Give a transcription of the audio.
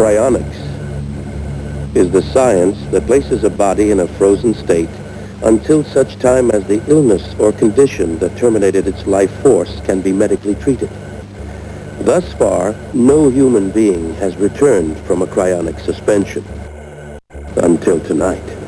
Cryonics is the science that places a body in a frozen state until such time as the illness or condition that terminated its life force can be medically treated. Thus far, no human being has returned from a cryonic suspension. Until tonight.